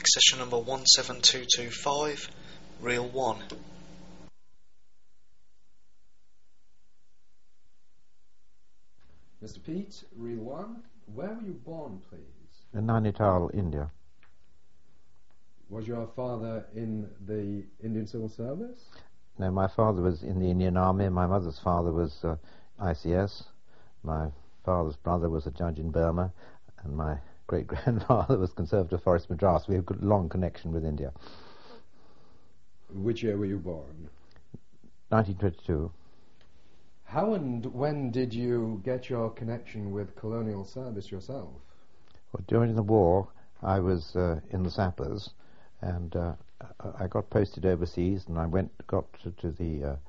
session number 17225, reel 1. Mr. Pete, reel 1. Where were you born, please? In Nainital, India. Was your father in the Indian Civil Service? No, my father was in the Indian Army. My mother's father was ICS. My father's brother was a judge in Burma, and my great-grandfather was Conservative Forest Madras. We have a long connection with India. Which year were you born? 1922. How and when did you get your connection with colonial service yourself? Well, during the war, I was in the sappers, and I got posted overseas, and I got to the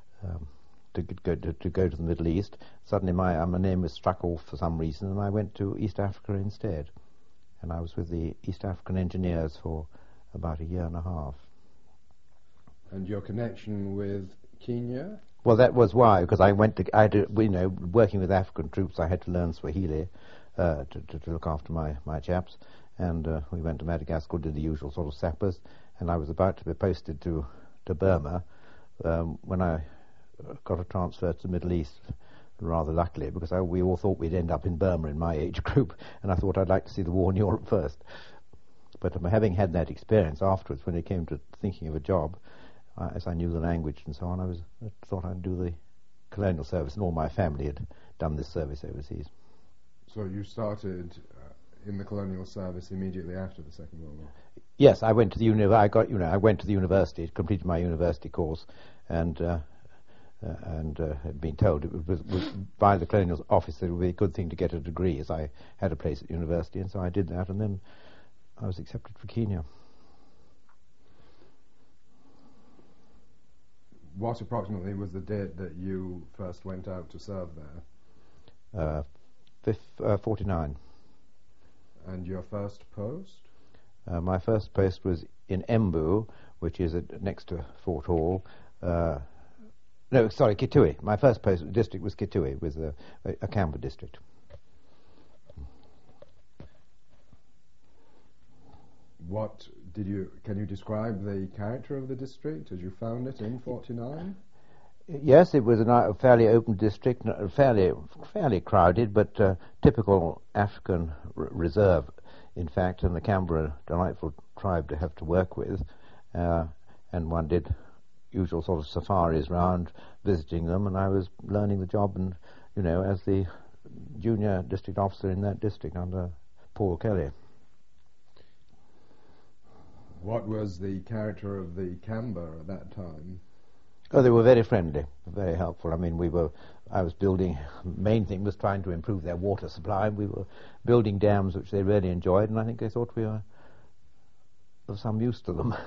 to go to the Middle East. Suddenly my name was struck off for some reason, and I went to East Africa instead. And I was with the East African Engineers for about a year and a half. And your connection with Kenya? Well, that was why, because working with African troops, I had to learn Swahili to look after my chaps. And we went to Madagascar, did the usual sort of sappers, and I was about to be posted to Burma when I got a transfer to the Middle East, rather luckily, because we all thought we'd end up in Burma in my age group, and I thought I'd like to see the war in Europe first. But having had that experience afterwards, when it came to thinking of a job, as I knew the language and so on, I thought I'd do the colonial service, and all my family had done this service overseas. So you started in the colonial service immediately after the Second World War? Yes, I went to the I went to the university, completed my university course, and had been told it was by the colonial office that it would be a good thing to get a degree, as I had a place at university, and so I did that, and then I was accepted for Kenya. What approximately was the date that you first went out to serve there? 49. And your first post? My first post was in Embu, which is next to Fort Hall. Kitui. My first district was Kitui, with a Canberra district. Can you describe the character of the district as you found it in 49? Yes, it was a fairly open district, fairly crowded, but typical African reserve, in fact, and the Canberra delightful tribe to have to work with, and one did usual sort of safaris round, visiting them, and I was learning the job, and as the junior district officer in that district under Paul Kelly. What was the character of the Canberra at that time? Oh, they were very friendly, very helpful. I mean, I was building, main thing was trying to improve their water supply. We were building dams, which they really enjoyed, and I think they thought we were of some use to them.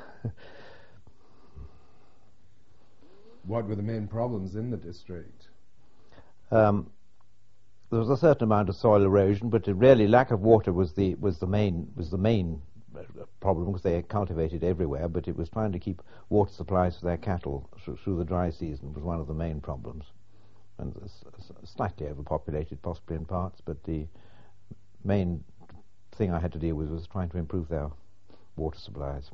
What were the main problems in the district? There was a certain amount of soil erosion, but really lack of water was the main problem, because they cultivated everywhere, but it was trying to keep water supplies for their cattle through the dry season was one of the main problems. And slightly overpopulated possibly in parts, but the main thing I had to deal with was trying to improve their water supplies.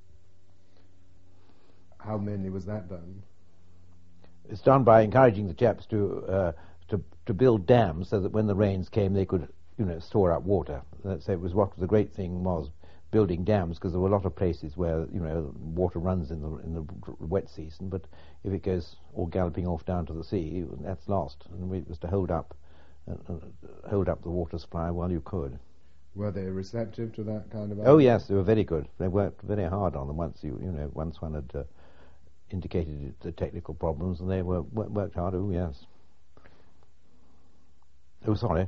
How mainly was that done? It's done by encouraging the chaps to build dams so that when the rains came they could store up water. So it was what the great thing was, building dams, because there were a lot of places where water runs in the wet season, but if it goes all galloping off down to the sea, that's lost. And it was to hold up the water supply while you could. Were they receptive to that kind of? Oh yes, they were very good. They worked very hard on them once one had indicated the technical problems, and they worked hard. Oh yes. Oh sorry.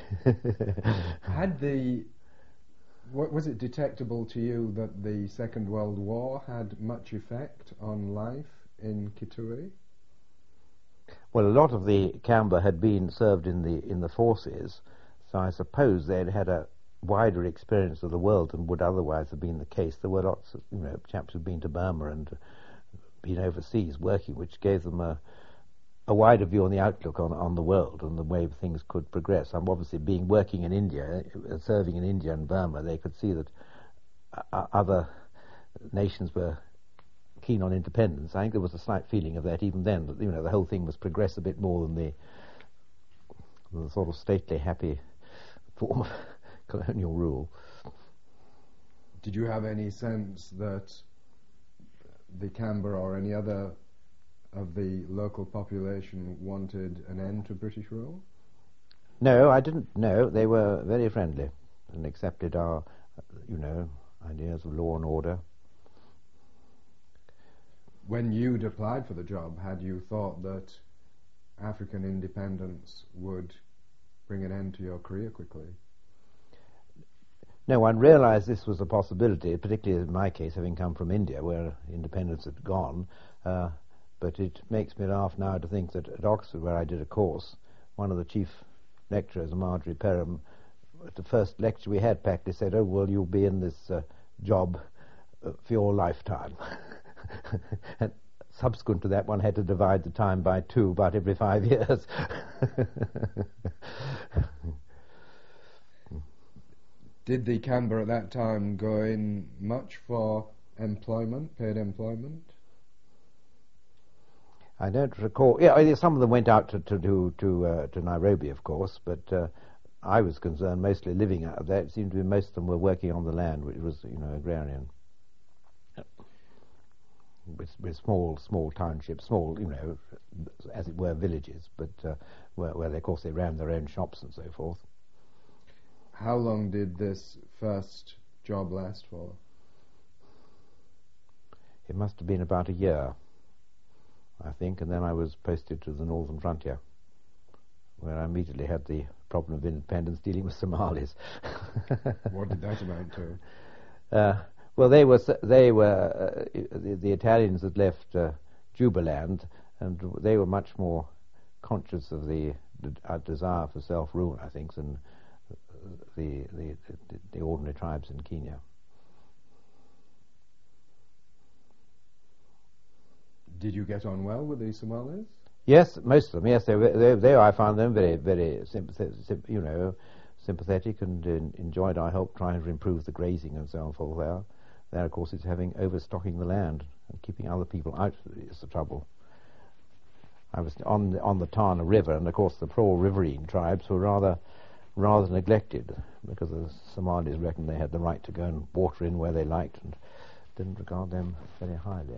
Was it detectable to you that the Second World War had much effect on life in Kitui? Well, a lot of the Canberra had been served in the forces, so I suppose they'd had a wider experience of the world than would otherwise have been the case. There were lots of chaps who'd been to Burma and been overseas working, which gave them a wider view on the outlook on the world and the way things could progress. I'm obviously working in India, serving in India and Burma, they could see that other nations were keen on independence. I think there was a slight feeling of that even then, that the whole thing must progress a bit more than the sort of stately, happy form of colonial rule. Did you have any sense that the Canberra or any other of the local population wanted an end to British rule? No, I didn't know. They were very friendly and accepted our, ideas of law and order. When you'd applied for the job, had you thought that African independence would bring an end to your career quickly? No, one realised this was a possibility, particularly in my case, having come from India, where independence had gone. But it makes me laugh now to think that at Oxford, where I did a course, one of the chief lecturers, Marjorie Perham, at the first lecture we had, practically said, "Oh, well, you'll be in this job for your lifetime." And subsequent to that, one had to divide the time by 2 about every 5 years. Did the Canberra at that time go in much for employment, paid employment? I don't recall. Yeah, some of them went out to Nairobi, of course, but I was concerned mostly living out of there. It seemed to be most of them were working on the land, which was, agrarian. With small townships, small, as it were, villages, but where of course, they ran their own shops and so forth. How long did this first job last for? It must have been about a year, I think, and then I was posted to the northern frontier, where I immediately had the problem of independence dealing with Somalis. What did that amount to? Well, they were the Italians had left Jubaland, and they were much more conscious of the desire for self-rule, I think, than the ordinary tribes in Kenya. Did you get on well with the Somalis? Yes, most of them. Yes, they I found them very, very sympathetic and enjoyed our help trying to improve the grazing and so on for there. There, of course, it's having overstocking the land and keeping other people out is the trouble. I was on the Tana River, and of course the poor riverine tribes were rather neglected because the Somalis reckoned they had the right to go and water in where they liked and didn't regard them very highly.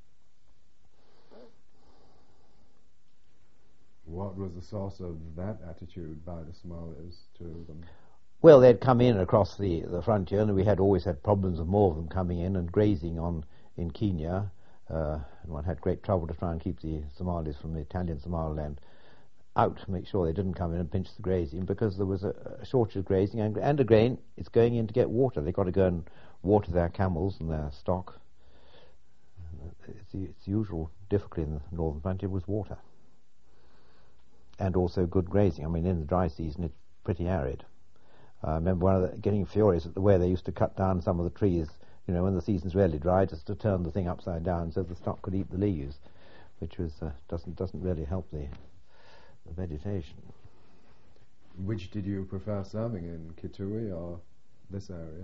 What was the source of that attitude by the Somalis to them? Well, they'd come in across the frontier, and we had always had problems of more of them coming in and grazing in Kenya. And one had great trouble to try and keep the Somalis from the Italian Somaliland out to make sure they didn't come in and pinch the grazing, because there was a shortage of grazing, and again, it's going in to get water. They've got to go and water their camels and their stock. It's the usual difficulty in the northern frontier was water. And also good grazing. I mean, in the dry season, it's pretty arid. I remember getting furious at the way they used to cut down some of the trees, when the season's really dry, just to turn the thing upside down so the stock could eat the leaves, which was doesn't really help the vegetation. Which did you prefer serving in, Kitui or this area?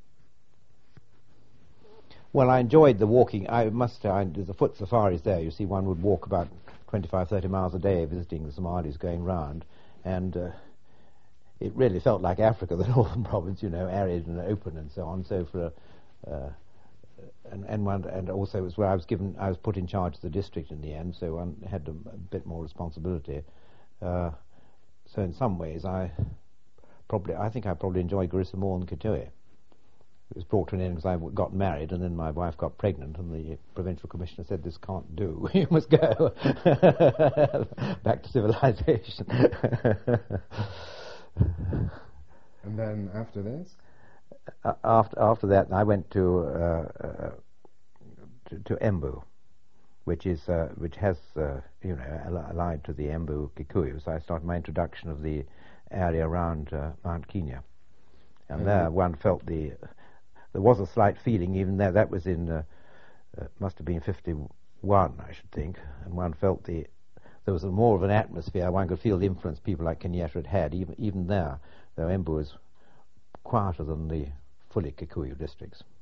Well, I enjoyed the walking. I must say, there's a foot safaris there. You see, one would walk about 25, 30 miles a day visiting the Somalis going round, and it really felt like Africa, the northern province, arid and open and so on. So and also it was where I was put in charge of the district in the end, so one had a bit more responsibility. So in some ways, I think I probably enjoyed Garissa more than Kitui. It was brought to an end because I got married, and then my wife got pregnant, and the provincial commissioner said, "This can't do. You must go back to civilization." And then after this? After that, I went to Embu, which has allied to the Embu Kikuyu. So I started my introduction of the area around Mount Kenya, and there one felt there was a slight feeling even there. That was in must have been 51, I should think, and one felt there was more of an atmosphere. One could feel the influence people like Kenyatta had even there, though Embu was quieter than the fully Kikuyu districts.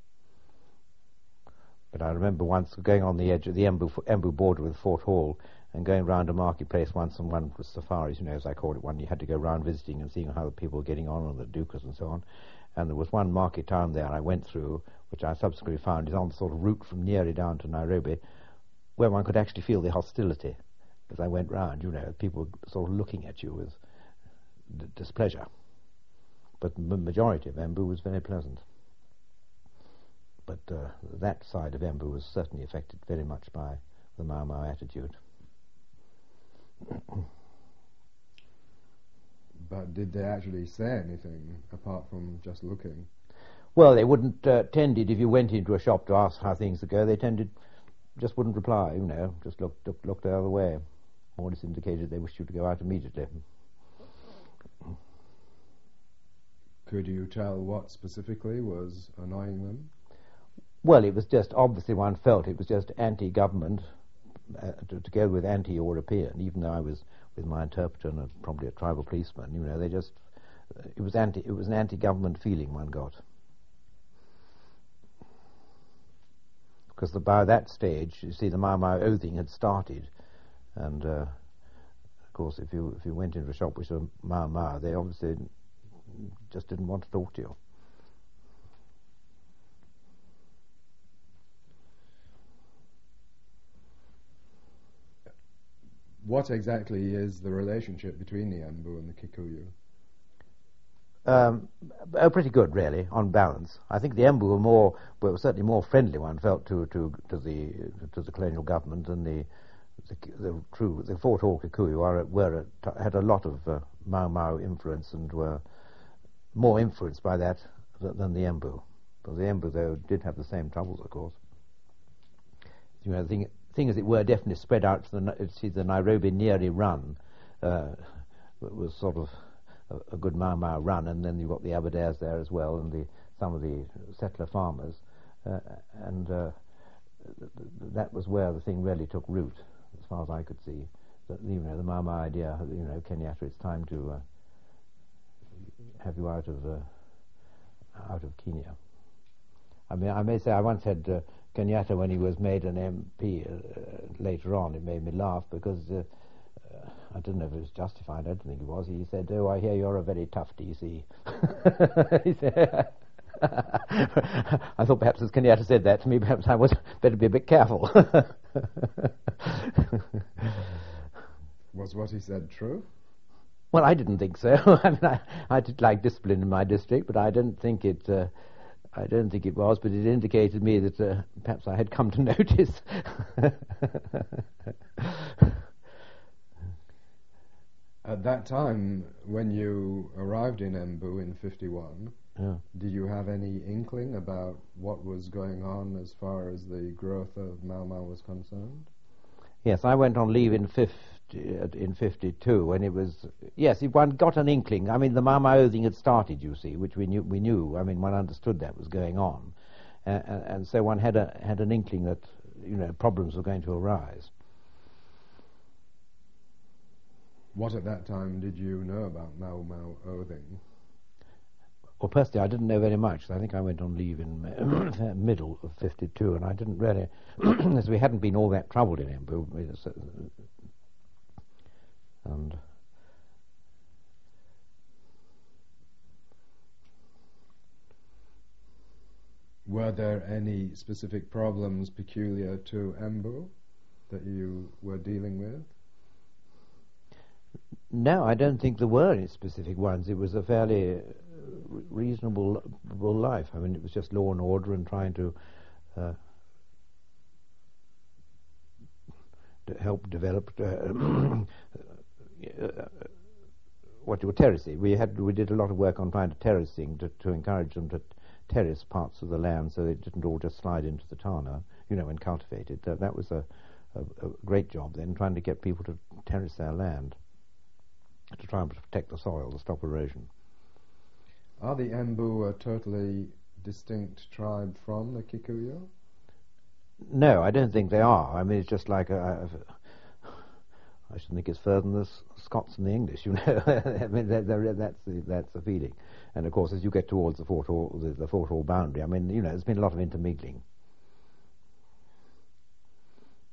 But I remember once going on the edge of the Embu border with Fort Hall and going round a marketplace once, and one was safaris, as I called it, one you had to go round visiting and seeing how the people were getting on the dukas and so on. And there was one market town there I went through, which I subsequently found is on the sort of route from Nyeri down to Nairobi, where one could actually feel the hostility. As I went round, people were sort of looking at you with displeasure. But the majority of Embu was very pleasant. But that side of Embu was certainly affected very much by the Mau Mau attitude. But did they actually say anything apart from just looking? Well, they wouldn't tended, if you went into a shop to ask how things would go, they just wouldn't reply, just looked the other way. Or this indicated they wished you to go out immediately. Could you tell what specifically was annoying them? Well, it was just, obviously one felt it was just anti-government, together with anti-European, even though I was with my interpreter and probably a tribal policeman, it was an anti-government feeling one got. Because by that stage, you see, the Mau Mau oathing had started, and of course, if you went into a shop which was Mau Mau, they obviously just didn't want to talk to you. What exactly is the relationship between the Embu and the Kikuyu? Pretty good, really, on balance. I think the Embu were certainly more friendly, one felt, to the colonial government than the Fort Hall Kikuyu had a lot of Mau Mau influence and were more influenced by that than the Embu. But the Embu, though, did have the same troubles, of course. The thing, as it were, definitely spread out to the Nairobi Nyeri run was sort of a good Mau Mau run, and then you've got the Aberdares there as well, and some of the settler farmers, and that was where the thing really took root, as far as I could see. The Mau Mau idea, Kenyatta, it's time to have you out of Kenya. I mean, I may say I once had Kenyatta, when he was made an MP later on, it made me laugh because I don't know if it was justified. I don't think it was. He said, "Oh, I hear you're a very tough DC." He said, I thought perhaps as Kenyatta said that to me, perhaps I was better be a bit careful. Was what he said true? Well, I didn't think so. I mean, I did like discipline in my district, but I don't think it was, but it indicated me that perhaps I had come to notice. At that time, when you arrived in Embu in 1951, did you have any inkling about what was going on as far as the growth of Mau Mau was concerned? Yes, I went on leave in 1952, and it was, yes, one got an inkling. I mean, the Mau Mau thing had started, you see, which we knew. I mean, one understood that was going on, and so one had an inkling that problems were going to arise. What at that time did you know about Mau Mau oathing? Well, personally, I didn't know very much. I think I went on leave in middle of 1952, and I didn't really, as we hadn't been all that troubled in Embu, and were there any specific problems peculiar to Embu that you were dealing with? No, I don't think there were any specific ones. It was a fairly reasonable life. I mean, it was just law and order and trying to help develop terracing. We did a lot of work on trying to terracing to encourage them to terrace parts of the land so it didn't all just slide into the Tana, and cultivate it. That was a great job then, trying to get people to terrace their land, to try and protect the soil, to stop erosion. Are the Embu a totally distinct tribe from the Kikuyu? No, I don't think they are. I mean, it's just like I should think it's further than the Scots and the English, I mean, that's the feeling. And of course, as you get towards the Fort Hall boundary, I mean, there's been a lot of intermingling.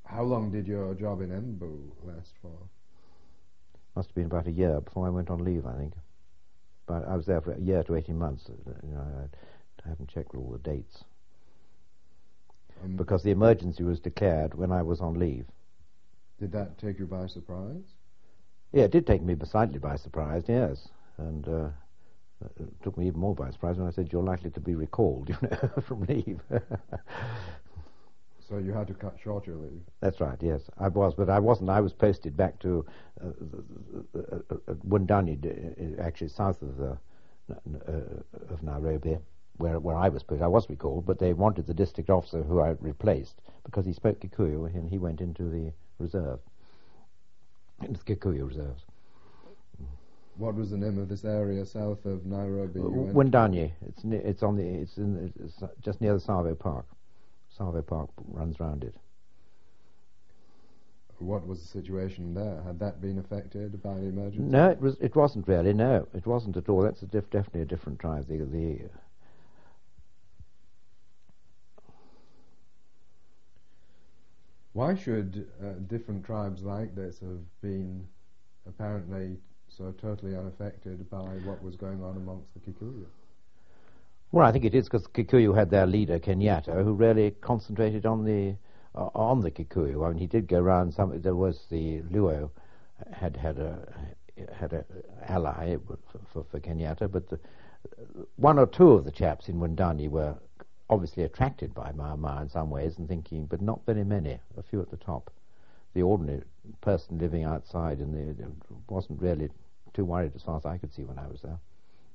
How long did your job in Embu last for? Must have been about a year before I went on leave, I think. But I was there for a year to 18 months. I haven't checked all the dates. Because the emergency was declared when I was on leave. Did that take you by surprise? Yeah, it did take me slightly by surprise, yes. And it took me even more by surprise when I said, you're likely to be recalled, from leave. So you had to cut short your leave? That's right, yes. I was, but I wasn't. I was posted back to Wundanyi, actually south of Nairobi, where I was put. I was recalled, but they wanted the district officer who I replaced because he spoke Kikuyu, and he went into the reserve, into the Kikuyu reserves. What was the name of this area south of Nairobi? Wundanyi. It's just near the Savo Park. Savo Park runs round it. What was the situation there? Had that been affected by the emergency? No, it wasn't really. No, it wasn't at all. That's definitely a different tribe. Why should different tribes like this have been apparently so totally unaffected by what was going on amongst the Kikuyu? Well, I think it is because Kikuyu had their leader, Kenyatta, who really concentrated on the Kikuyu. I mean, he did go around. There was the Luo had a ally for Kenyatta, but one or two of the chaps in Wundanyi were obviously attracted by Mau Mau in some ways and thinking, but not very many, a few at the top. The ordinary person living outside wasn't really too worried as far as I could see when I was there.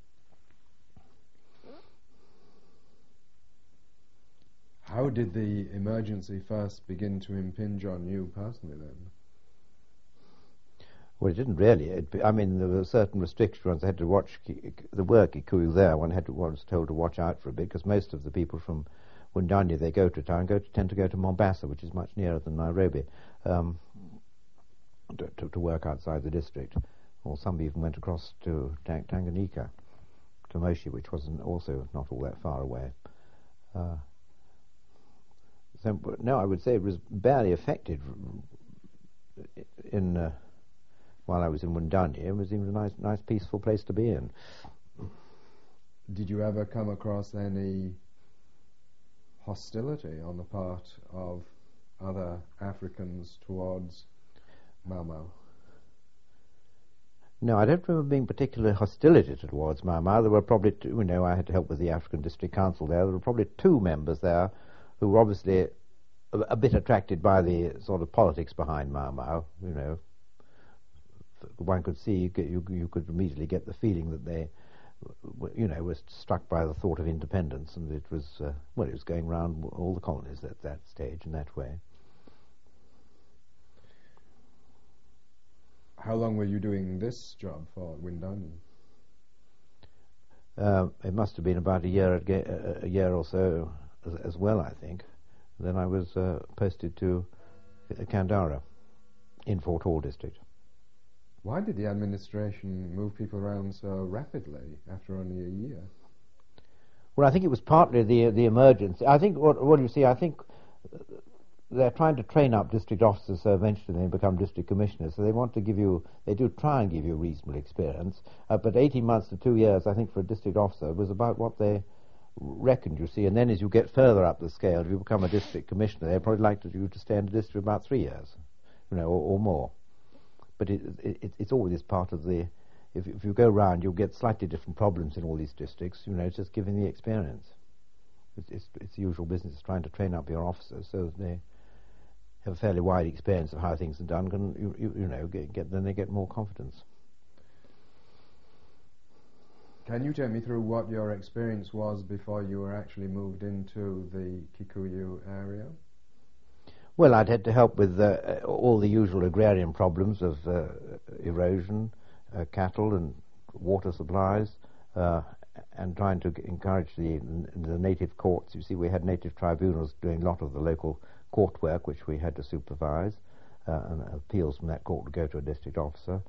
How did the emergency first begin to impinge on you personally then? Well, it didn't really. There were certain restrictions. I had to watch the work Kikuyu there. One was told to watch out for a bit because most of the people from Wundanyi, they go to town, tend to go to Mombasa, which is much nearer than Nairobi, to work outside the district. Or some even went across to Tanganyika, to Moshi, which was also not all that far away. No, I would say it was barely affected while I was in Wundanyi. It was even a nice, peaceful place to be in. Did you ever come across any hostility on the part of other Africans towards Mau Mau? No, I don't remember being particularly hostility towards Mau Mau. There were probably two, I had to help with the African District Council there. There were probably two members there who were obviously a bit attracted by the sort of politics behind Mau Mau. One could see, you could immediately get the feeling that they, were struck by the thought of independence, and it was, it was going round all the colonies at that stage in that way. How long were you doing this job for Wundanyi? It must have been about a year or so as well, I think. Then I was posted to Kandara in Fort Hall district. Why did the administration move people around so rapidly after only a year? Well, I think it was partly the emergency. I think what you see, I think they're trying to train up district officers so eventually they become district commissioners. So they do try and give you reasonable experience. But 18 months to 2 years, I think, for a district officer was about what they reckoned, you see. And then as you get further up the scale, if you become a district commissioner, they'd probably like you to stay in the district about 3 years, or more. But it's always part of the... If you go round, you'll get slightly different problems in all these districts. It's just giving the experience. It's the usual business, trying to train up your officers so that they have a fairly wide experience of how things are done. Then they get more confidence. Can you take me through what your experience was before you were actually moved into the Kikuyu area? Well, I'd had to help with all the usual agrarian problems of erosion, cattle and water supplies, and trying to encourage the native courts. You see, we had native tribunals doing a lot of the local court work, which we had to supervise, and appeals from that court would go to a district officer.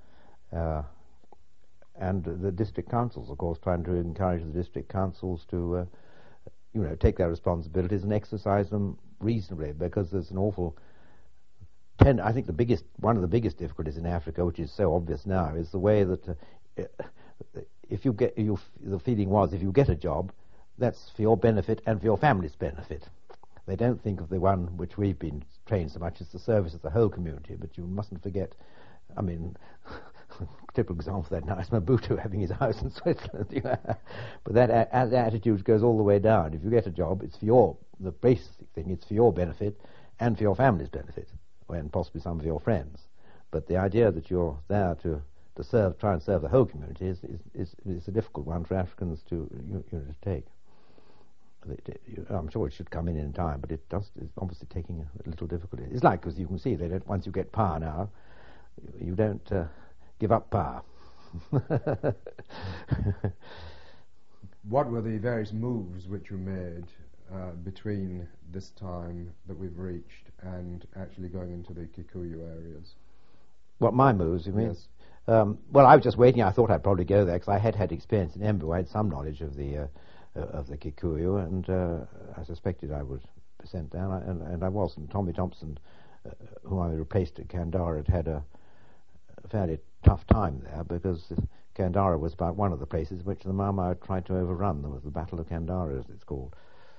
And the district councils, of course, trying to encourage the district councils to, take their responsibilities and exercise them reasonably, because there's an awful I think one of the biggest difficulties in Africa, which is so obvious now, is the way that the feeling was if you get a job, that's for your benefit and for your family's benefit. They don't think of the one which we've been trained so much as the service of the whole community. But you mustn't forget, I mean, typical example of that now is Mobutu having his house in Switzerland. But that attitude goes all the way down. If you get a job, it's for the basic thing, it's for your benefit and for your family's benefit, and possibly some of your friends. But the idea that you're there to try and serve the whole community is a difficult one for Africans to take. I'm sure it should come in time, but it's obviously taking a little difficulty. It's like, as you can see, once you get power now, you don't give up power. What were the various moves which were made between this time that we've reached and actually going into the Kikuyu areas? What, my moves, you mean? Yes. Well, I was just waiting. I thought I'd probably go there because I had experience in Embu. I had some knowledge of the Kikuyu, and I suspected I would be sent down, and I was. And Tommy Thompson, whom I replaced at Kandara, had a fairly tough time there because Kandara was about one of the places which the Mau Mau tried to overrun. There was the Battle of Kandara, as it's called.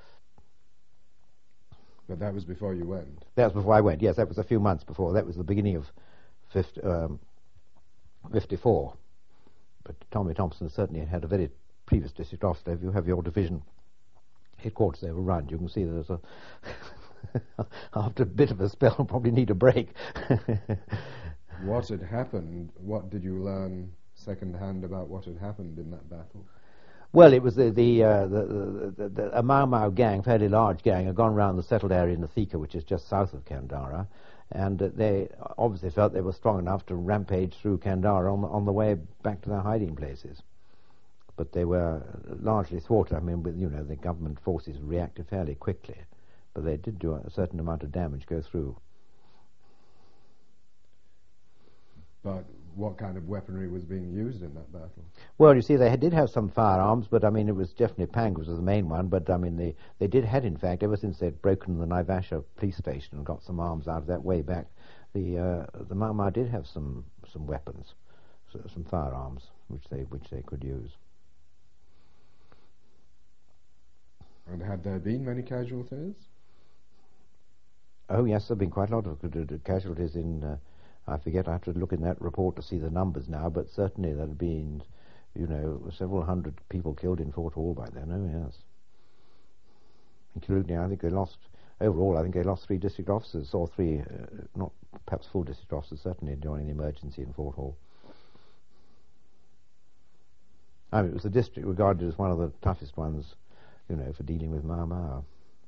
But that was before you went? That was before I went, yes. That was a few months before. That was the beginning of 54. But Tommy Thompson certainly had a very previous district officer. If you have your division headquarters overrun, you can see there's after a bit of a spell, probably need a break. What had happened? What did you learn second-hand about what had happened in that battle? Well, it was a Mau Mau gang, fairly large gang, had gone around the settled area in the Thika, which is just south of Kandara, and they obviously felt they were strong enough to rampage through Kandara on the way back to their hiding places. But they were largely thwarted. I mean, the government forces reacted fairly quickly, but they did do a certain amount of damage go through. But what kind of weaponry was being used in that battle? Well, you see, they did have some firearms, but, I mean, it was definitely Pangas was the main one, but, I mean, they had, in fact, ever since they'd broken the Naivasha police station and got some arms out of that way back, the Mau Mau did have some weapons, some firearms, which they could use. And had there been many casualties? Oh, yes, there have been quite a lot of casualties in... I forget, I have to look in that report to see the numbers now, but certainly there had been, several hundred people killed in Fort Hall by then, oh yes. Including, I think they lost 3 district officers, or 3, not perhaps full district officers, certainly during the emergency in Fort Hall. I mean, it was the district regarded as one of the toughest ones, for dealing with Mau Mau.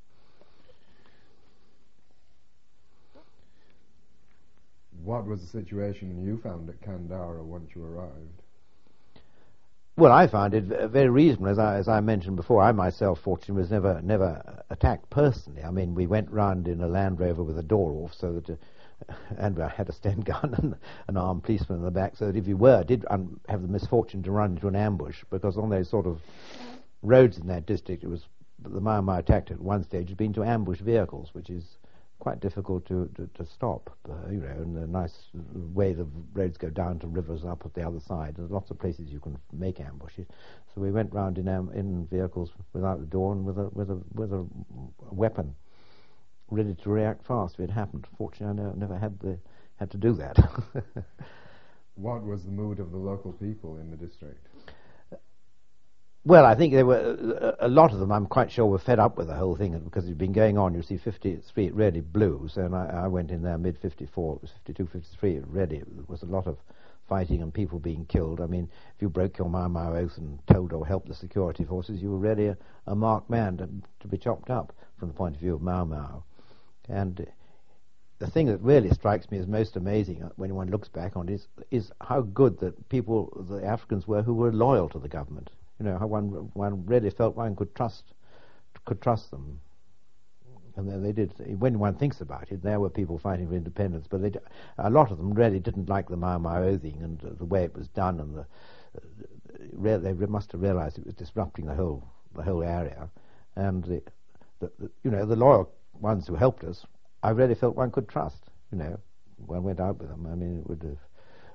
What was the situation you found at Kandara once you arrived? Well, I found it very reasonable. As I mentioned before, I myself, fortunately, was never attacked personally. I mean, we went round in a Land Rover with a door off, so that, and I had a Sten gun and an armed policeman in the back, so that if you did have the misfortune to run into an ambush, because on those sort of roads in that district, the Mau Mau tactic at one stage had been to ambush vehicles, which is quite difficult to stop, and the nice way the roads go down to rivers up at the other side. There's lots of places you can make ambushes. So we went round in vehicles without the door and with a weapon, ready to react fast if it happened. Fortunately, I never had to do that. What was the mood of the local people in the district? Well, I think there were a lot of them, I'm quite sure, were fed up with the whole thing because it had been going on. You see, 53, it really blew. So I went in there mid-54, it was 52, 53, there was a lot of fighting and people being killed. I mean, if you broke your Mau Mau oath and told or helped the security forces, you were really a marked man to be chopped up from the point of view of Mau Mau. And the thing that really strikes me as most amazing when one looks back on it is how good the Africans were who were loyal to the government. How one really felt one could trust them. And they did. When one thinks about it, there were people fighting for independence, but a lot of them really didn't like the Mau Mau oathing and the way it was done, and they must have realized it was disrupting the whole area. And the loyal ones who helped us, I really felt one could trust. one went out with them. I mean, it would have.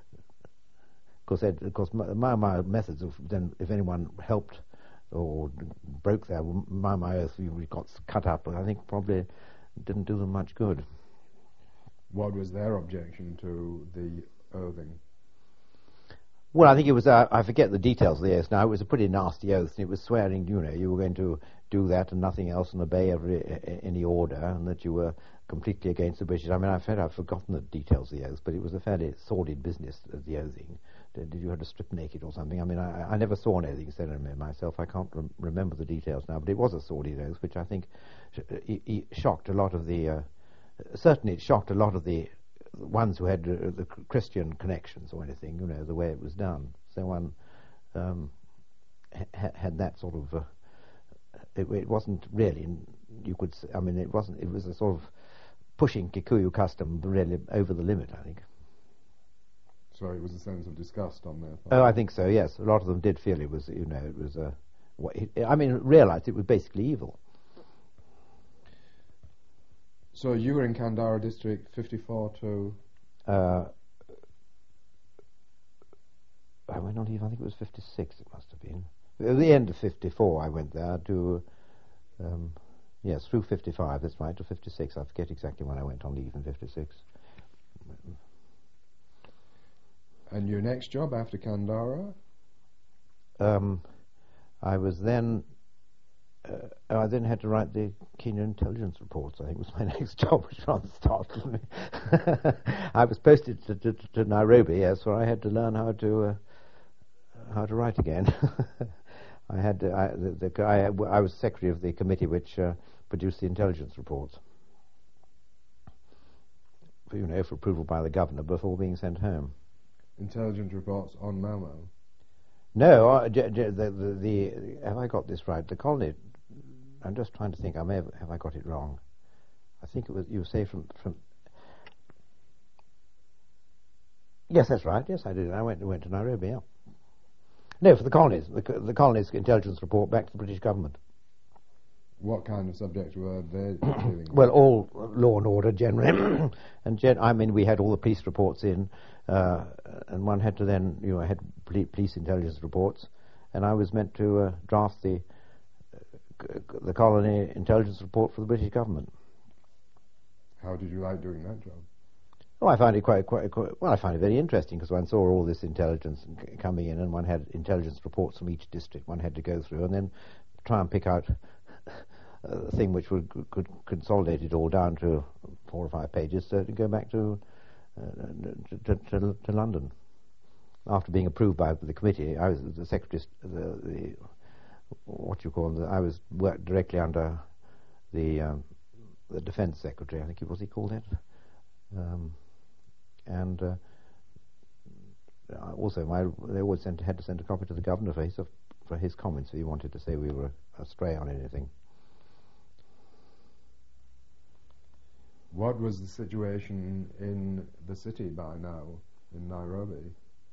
Of course, my methods of then, if anyone helped or broke their my oath, we got cut up. I think probably didn't do them much good. What was their objection to the oathing? Well, I think it was, I forget the details of the oath now, it was a pretty nasty oath, and it was swearing, you were going to do that and nothing else and obey any order, and that you were completely against the British. I mean, I've forgotten the details of the oath, but it was a fairly sordid business, the oathing. Did you have to strip naked or something? I mean, I never saw an oathing ceremony myself. I can't remember the details now, but it was a sordid oath, which I think shocked a lot of the... certainly it shocked a lot of the ones who had the Christian connections or anything, the way it was done. So one had that sort of... it wasn't really, you could... I mean, it wasn't... It was a sort of pushing Kikuyu custom really over the limit, I think. So it was a sense of disgust on their part? Oh, I think so, yes. A lot of them did feel it was, it was... realised it was basically evil. So you were in Kandara district 54 to... I went on leave, I think it was 56 it must have been. At the end of 54 I went there to... yes, through 55, that's right, to 56. I forget exactly when I went on leave in 56. And your next job after Kandara? I was then... I then had to write the Kenya intelligence reports, I think was my next job, which rather startled me. I was posted to Nairobi, yes, where I had to learn how to write again. I was secretary of the committee which produced the intelligence reports, for approval by the governor before being sent home. Intelligence reports on Mau? No, have I got this right? The colony... I'm just trying to think. Have I got it wrong? I think it was, you say from... Yes, that's right. Yes, I did. I went to Nairobi, yeah. No, for the colonies. The colonies' intelligence report back to the British government. What kind of subjects were they dealing with? Well, all law and order, generally. I mean, we had all the police reports in, and one had to then, had police intelligence reports, and I was meant to draft the colony intelligence report for the British government. How did you like doing that job? Well, I found it quite well, I found it very interesting because one saw all this intelligence coming in, and one had intelligence reports from each district one had to go through, and then try and pick out a thing which could consolidate it all down to 4 or 5 pages to go back to London. After being approved by the committee, I was the secretary, I was worked directly under the defence secretary, I think he called it, and also they always had to send a copy to the governor for his comments if he wanted to say we were astray on anything. What was the situation in the city by now, in Nairobi?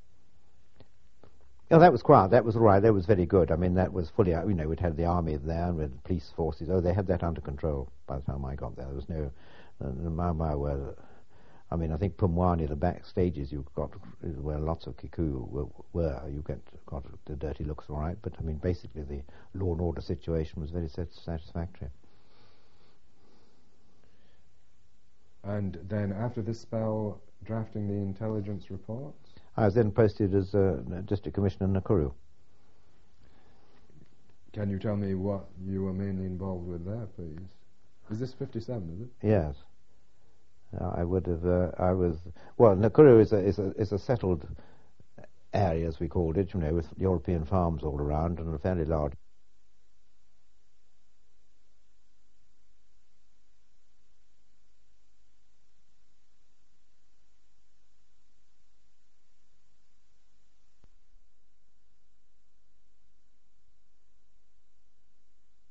Oh, that was quiet. That was all right. That was very good. I mean, that was fully, we'd had the army there and with police forces. Oh, they had that under control by the time I got there. There was no, Mau Mau were, I mean, I think Pumwani, the back stages you got, where lots of Kikuyu were, you got the dirty looks all right, but I mean, basically the law and order situation was very satisfactory. And then after this spell, drafting the intelligence reports? I was then posted as District Commissioner in Nakuru. Can you tell me what you were mainly involved with there, please? Is this 57, is it? Yes. I would have, Nakuru is a settled area, as we called it, with European farms all around and a fairly large